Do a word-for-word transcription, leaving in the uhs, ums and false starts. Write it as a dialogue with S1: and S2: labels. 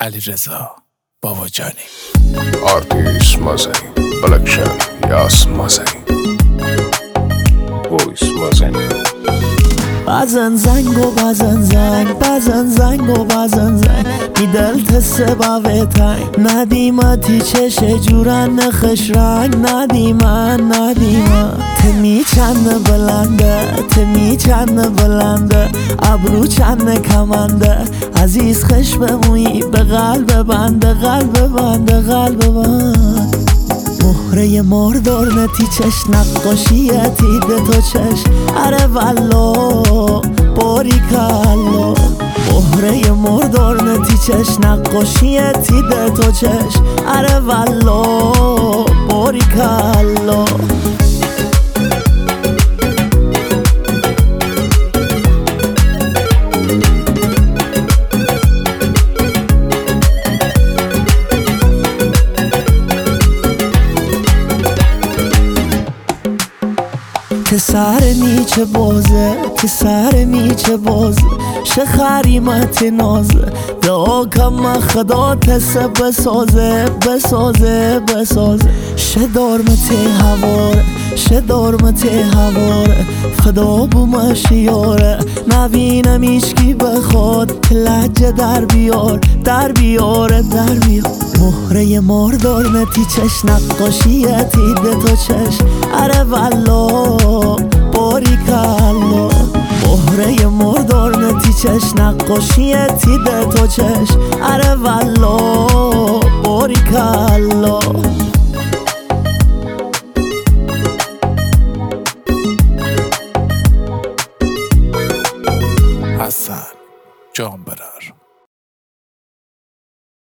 S1: علیرضا باواجانی.
S2: آرتیست مازنی پروداکشن یاس مازنی وایس مازنی.
S3: بزن زنگ و بزن زنگ بزن زنگ و بزن زنگ می دلت سباوه تنگ ندیمتی چشه جورن نخش رنگ ندیمن ندیمن تمی چند بلنده تمی چند بلنده ابرو چند کمنده عزیز خش بمویی به قلب بنده قلب بنده قلب بند مهره مردار نتی چش نقاشیتی ده تو چش اره والو باریکالو مهره مردار نتی چش نقاشیتی ده تو چش اره والو باریکالو. که سر میچه بازه که سر میچه بازه شه خریمت نازه دعا کم خدا تسه بسازه بسازه بسازه شه دارمت هواره شه دارمت هواره خدا بومش یاره نبینم ایشکی بخواد که لجه در بیار در بیاره در بیار مهره ماردار نتی چش نقاشیتی ده تو چش اره والله باریکالله مهره مردار نتی چش نقاشیتی ده تو چش اره والله